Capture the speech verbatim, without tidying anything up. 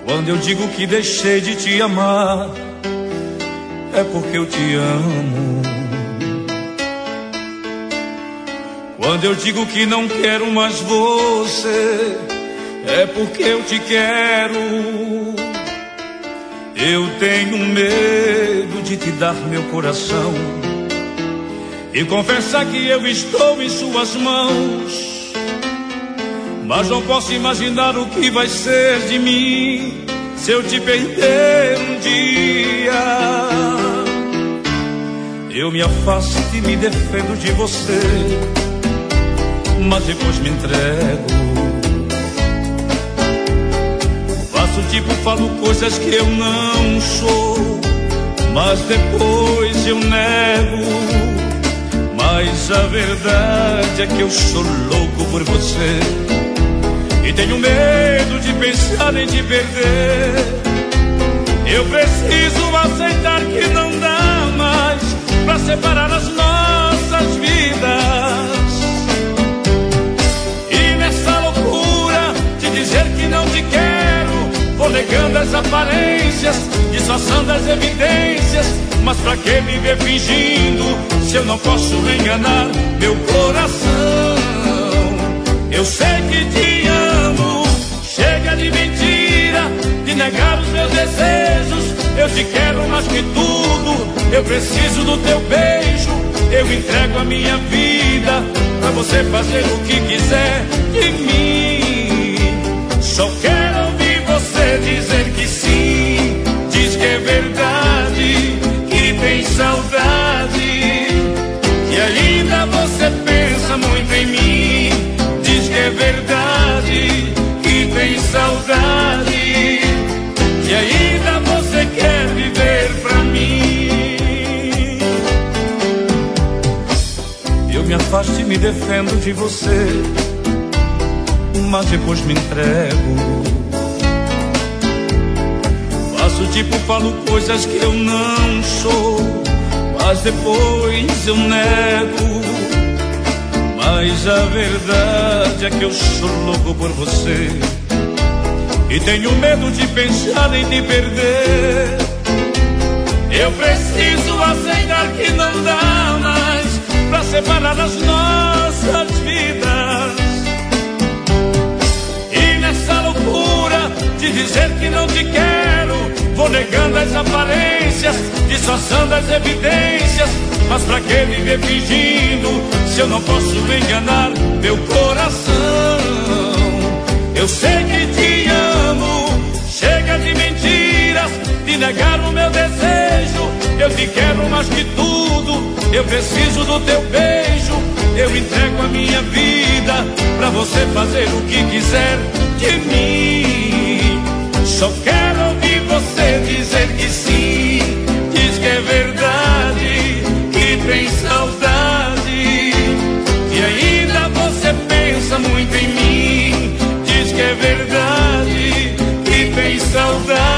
Quando eu digo que deixei de te amar, é porque eu te amo. Quando eu digo que não quero mais você, é porque eu te quero. Eu tenho medo de te dar meu coração e confessar que eu estou em suas mãos. Mas não posso imaginar o que vai ser de mim se eu te perder um dia. Eu me afasto e me defendo de você, mas depois me entrego. Faço tipo, falo coisas que eu não sou, mas depois eu nego. Mas a verdade é que eu sou louco por você e tenho medo de pensar em te perder. Eu preciso aceitar que não dá mais pra separar as nossas vidas. E nessa loucura de dizer que não te quero, vou negando as aparências, disfarçando as evidências. Mas pra que viver fingindo se eu não posso enganar meu coração? Eu sei que te amo, chega de mentira, de negar os meus desejos. Eu te quero mais que tudo, eu preciso do teu beijo. Eu entrego a minha vida pra você fazer o que quiser de mim. Só quero ouvir você dizer que sim. Diz que é verdade, que tem saudade, que ainda você pensa muito em mim. Diz que é verdade, que tem saudade, que ainda você quer viver pra mim. Eu me afasto e me defendo de você, mas depois me entrego. Faço tipo, falo coisas que eu não sou, mas depois eu nego. Mas a verdade é que eu sou louco por você e tenho medo de pensar em te perder. Eu preciso aceitar que não dá mais pra separar as nossas vidas. E nessa loucura de dizer que não te quero, vou negando as aparências, disfarçando as evidências. Mas pra que viver fingindo se eu não posso enganar meu coração? Eu sei que te amo, chega de mentiras, de negar o meu desejo. Eu te quero mais que tudo, eu preciso do teu beijo. Eu entrego a minha vida pra você fazer o que quiser de mim. Só quero ouvir você dizer que sim. Diz que é verdade, que tem saudade, e ainda você pensa muito em mim. Diz que é verdade, que tem saudade,